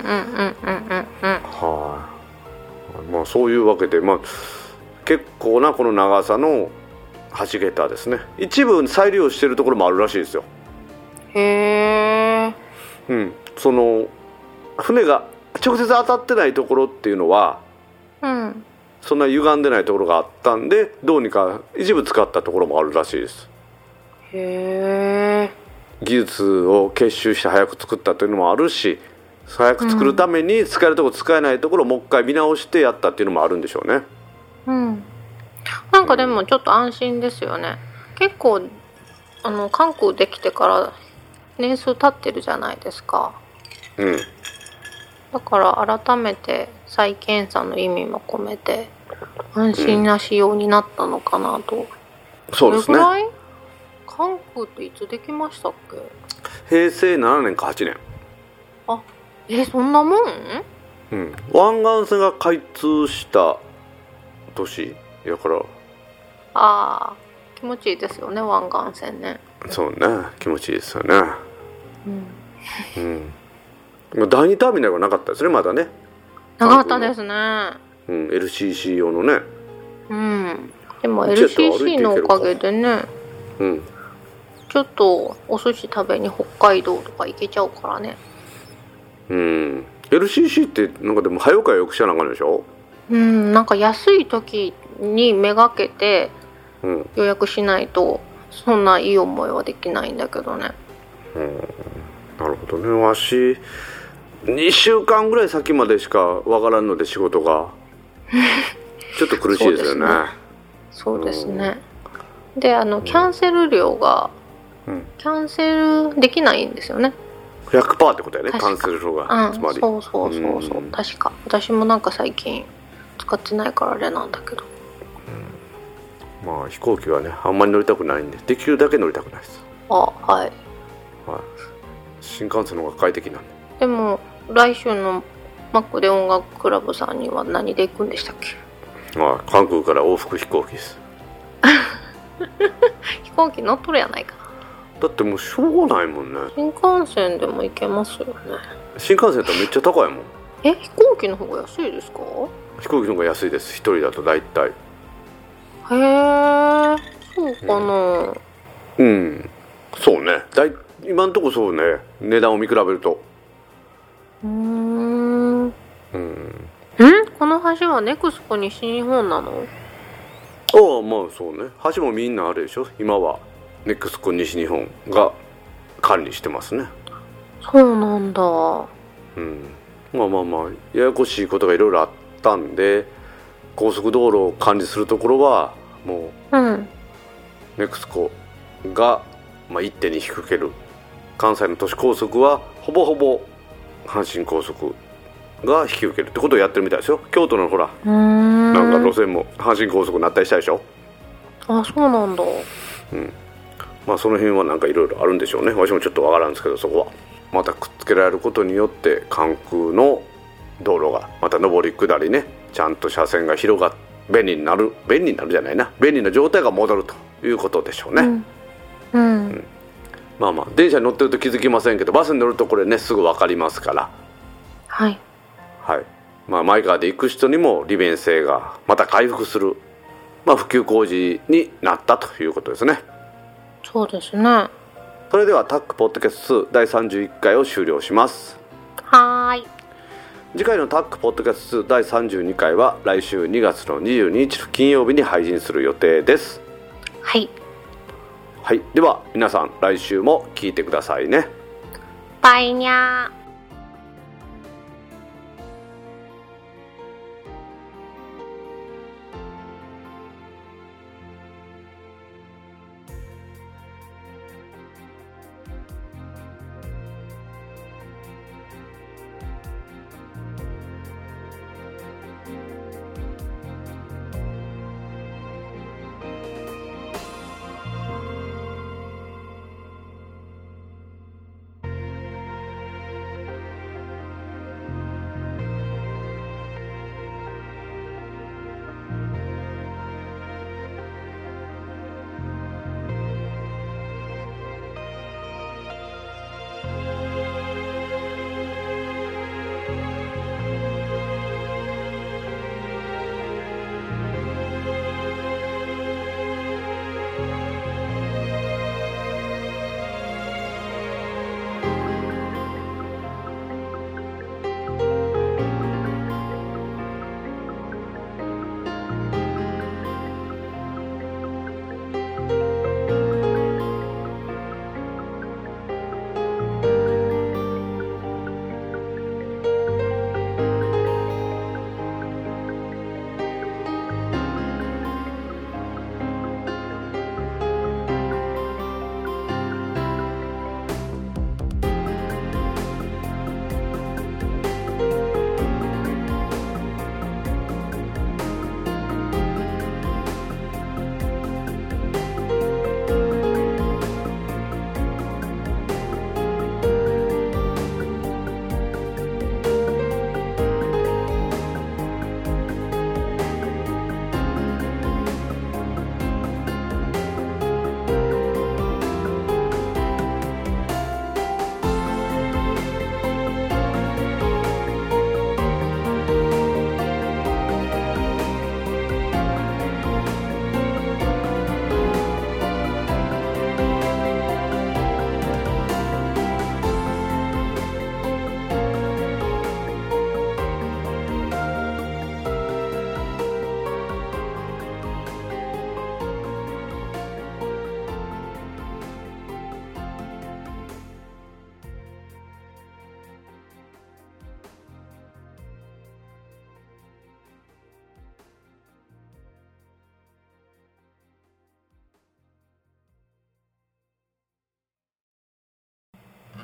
そういうわけで、結構なこの長さの橋桁ですね。一部再利用してるところもあるらしいですよ。 その船が直接当たってないところっていうのは、 うん、 そんな歪んでないところがあったんで、どうにか一部使ったところもあるらしいです。 へえ。 技術を結集して早く作ったというのもあるし、早く作るために使えるところ使えないところをもう一回見直してやったっていうのもあるんでしょうね。 うん。なんかでもちょっと安心ですよね。結構韓国できてから年数経ってるじゃないですか。 うん。 だから改めて再検査の意味も込めて安心な仕様になったのかなと。 そうですね。 どれぐらい？韓国っていつできましたっけ？ 平成7年か8年。 あ、そんなもん？ うん。湾岸線が開通した年やから。 ああ、気持ちいいですよね、湾岸線ね。 そうね、気持ちいいですよね。 うん。 うん。第2ターミナルがなかったですね、まだね。 なかったですね。 うん、LCC 用のね。 うん。でも LCC のおかげでね、 うん。 ちょっとお寿司食べに北海道とか行けちゃうからね。 うん。LCC ってなんかでも早うからよく知らなあかんでしょ。 うん、なんか安い時にめがけて予約しないとそんないい思いはできないんだけどね。 なるほどね。わし2週間ぐらい先までしかわからんので仕事がちょっと苦しいですよね。 そうですね。でキャンセル料が、キャンセルできないんですよね。 100% ってことやね、キャンセル料が、つまり。 そう、確か。私もなんか最近使ってないからあれなんだけど、 まあ飛行機はねあんまり乗りたくないんで、できるだけ乗りたくないです。 はい、 新幹線の方が快適なんで。 でも来週のマックで音楽クラブさんには何で行くんでしたっけ？ 韓国から往復飛行機です。 飛行機乗っとるやないか。 だってもうしょうがないもんね。 新幹線でも行けますよね。 新幹線だったらめっちゃ高いもん。 飛行機の方が安いですか？ 飛行機の方が安いです。一人だと大体。 へえ、そうかな。 そうね。今んとこそうね。値段を見比べると。 この橋はネクスコ西日本なの？ まあそうね。橋もみんなあれでしょ。今はネクスコ西日本が管理してますね。 そうなんだ。 まあややこしいことがいろいろあったんで、高速道路を管理するところはもう、ネクスコが、一手に引き受ける。関西の都市高速はほぼほぼ阪神高速が引き受けるってことをやってるみたいですよ。京都のほらなんか路線も阪神高速になったりしたでしょ。 そうなんだ。 その辺はなんかいろいろあるんでしょうね。私もちょっとわからんですけど、そこはまたくっつけられることによって関空の道路がまた上り下りね、ちゃんと車線が広がって便利になるじゃないな、便利な状態が戻るということでしょうね。電車に乗ってると気づきませんけど、バスに乗るとこれねすぐ分かりますから。マイカーで行く人にも利便性がまた回復する、普及工事になったということですね。 そうですね。 それではタックポッドキャスト2第31回を終了します。次回のタックポッドキャスト第32回は来週2月の22日の金曜日に配信する予定です。では皆さん来週も聞いてくださいね。 バイニャー。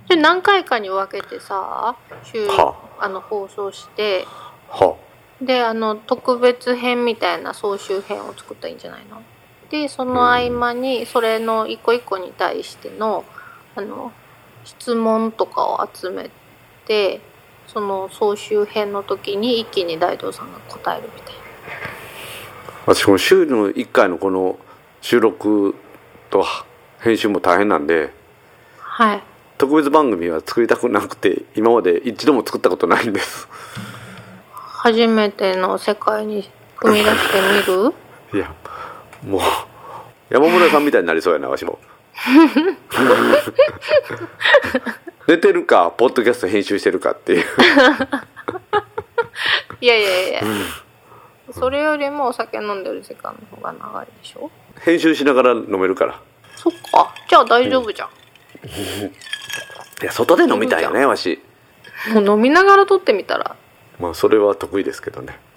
で何回かに分けてさ放送して、で特別編みたいな総集編を作ったらいいんじゃないの。でその合間にそれの一個一個に対しての質問とかを集めて、その総集編の時に一気に大道さんが答えるみたいな。 私この週の1回のこの収録と編集も大変なんで、 はい、 特別番組は作りたくなくて今まで一度も作ったことないんです。 初めての世界に踏み出してみる？ いやもう山村さんみたいになりそうやなわしも。寝てるかポッドキャスト編集してるかっていう。 いや、それよりもお酒飲んでる時間の方が長いでしょ。 編集しながら飲めるから。 そっか、じゃあ大丈夫じゃん。 いや外で飲みたいよねわし。 もう飲みながら撮ってみたら。 まあそれは得意ですけどね。